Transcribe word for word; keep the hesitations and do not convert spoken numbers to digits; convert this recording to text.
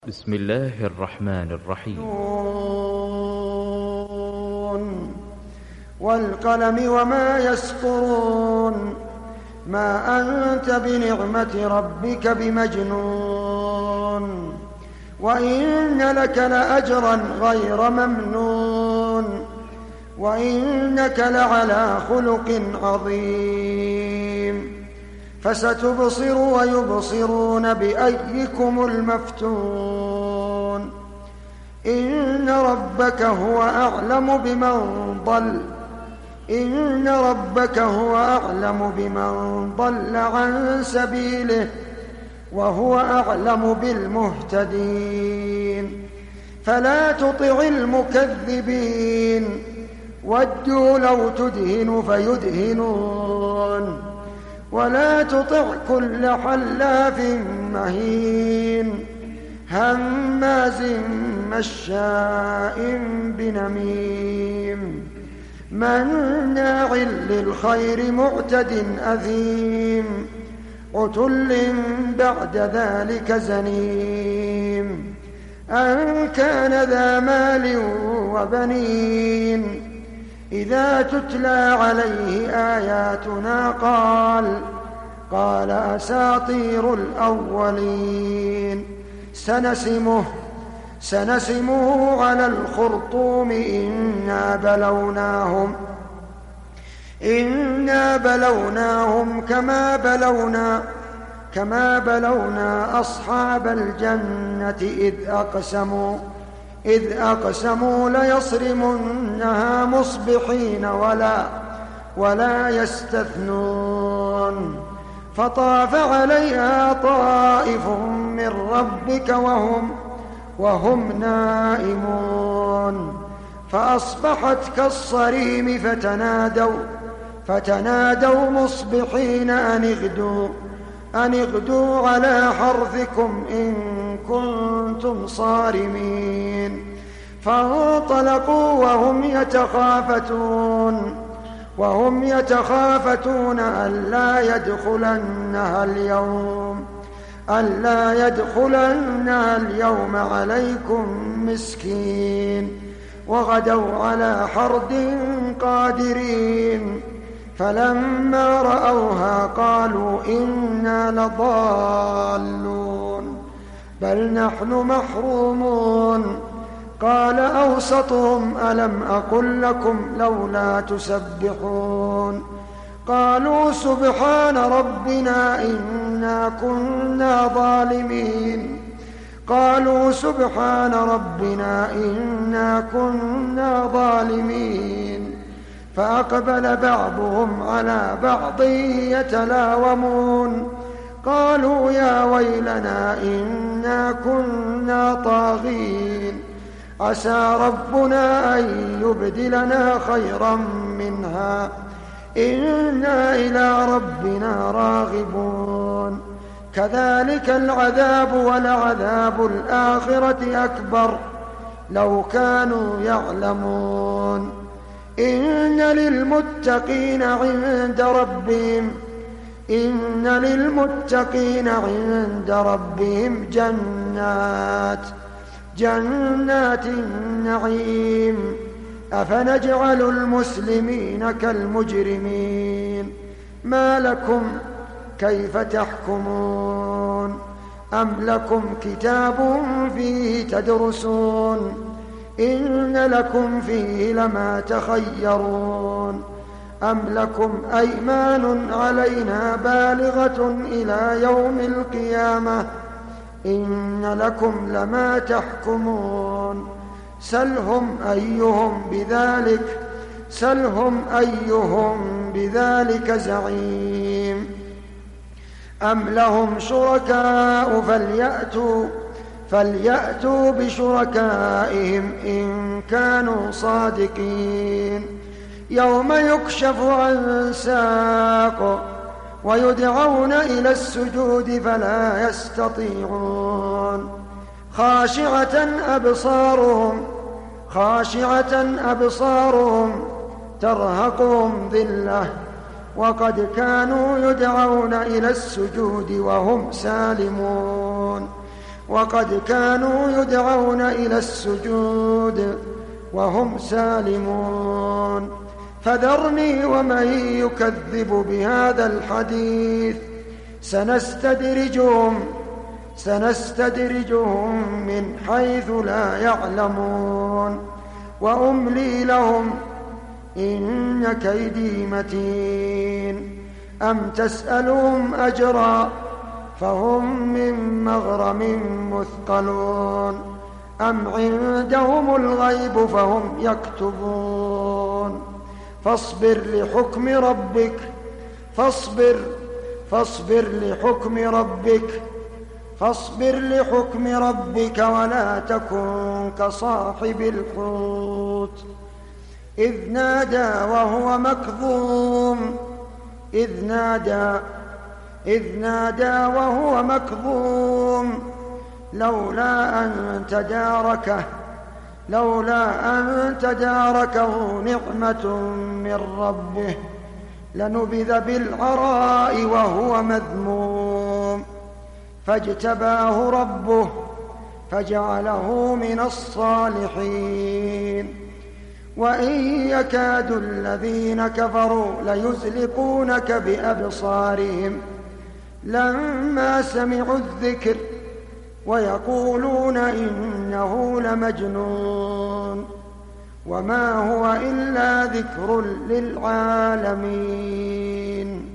بسم الله الرحمن الرحيم. والقلم وما يسطرون ما أنت بنعمة ربك بمجنون وإن لك لأجرا غير ممنون وإنك لعلى خلق عظيم فستبصر ويبصرون بأيكم المفتون إن ربك هو أعلم بمن ضل إن ربك هو أعلم بمن ضل عن سبيله وهو أعلم بالمهتدين فلا تطع المكذبين ودوا لو تدهن فيدهنون ولا تطع كل حلاف مهين هماز مشاء بنميم مناع للخير معتد أثيم عتل بعد ذلك زنيم أن كان ذا مال وبنين إذا تتلى عليه آياتنا قال قال أساطير الأولين سنسمه سنسمه على الخرطوم إنا بلوناهم إنا بلوناهم كما بلونا كما بلونا أصحاب الجنة إذ أقسموا إذ أقسموا ليصرمنها مصبحين ولا ولا يستثنون فطاف عليها طائف من ربك وهم وهم نائمون فأصبحت كالصريم فتنادوا فتنادوا مصبحين أن اغدوا أن اغدوا على حرثكم إن كنتم صارمين فانطلقوا وهم يتخافتون وهم يتخافتون ألا يدخلنها اليوم ألا يدخلنها اليوم عليكم مسكين وغدوا على حرد قادرين فلما رأوها قالوا إنا لضالون بل نحن محرومون قال أوسطهم ألم أقل لكم لولا تسبحون قالوا سبحان ربنا إنا كنا ظالمين قالوا سبحان ربنا إنا كنا ظالمين فأقبل بعضهم على بعض يتلاومون قالوا يا ويلنا إنا كنا طاغين عسى ربنا أن يبدلنا خيرا منها إنا إلى ربنا راغبون كذلك العذاب ولعذاب الآخرة أكبر لو كانوا يعلمون إن للمتقين عند ربهم إن للمتقين عند ربهم جنات جنات النعيم أفنجعل المسلمين كالمجرمين ما لكم كيف تحكمون أم لكم كتاب فيه تدرسون إن لكم فيه لما تخيرون أم لكم أيمان علينا بالغة إلى يوم القيامة إن لكم لما تحكمون سلهم أيهم بذلك سلهم أيهم بذلك زعيم أم لهم شركاء فليأتوا فليأتوا بشركائهم إن كانوا صادقين يوم يكشف عن ساق ويدعون إلى السجود فلا يستطيعون خاشعة أبصارهم خاشعة أبصارهم ترهقهم ذلة وقد كانوا يدعون إلى السجود وهم سالمون وقد كانوا يدعون إلى السجود وهم سالمون فذرني ومن يكذب بهذا الحديث سنستدرجهم سنستدرجهم من حيث لا يعلمون وأملي لهم إن كيدي متين أم تسألهم أجرا فهم من مغرم مثقلون أم عندهم الغيب فهم يكتبون فاصبر لحكم ربك فاصبر فاصبر لحكم ربك فاصبر لحكم ربك ولا تكن كصاحب الحوت إذ نادى وهو مكظوم إذ نادى إذ نادى وهو مكظوم لولا أن تداركه لولا أن تداركه نعمة من ربه لنبذ بالعراء وهو مذموم فاجتباه ربه فجعله من الصالحين وإن يكاد الذين كفروا ليزلقونك بأبصارهم لما سمعوا الذكر ويقولون إنه لمجنون وما هو إلا ذكر للعالمين.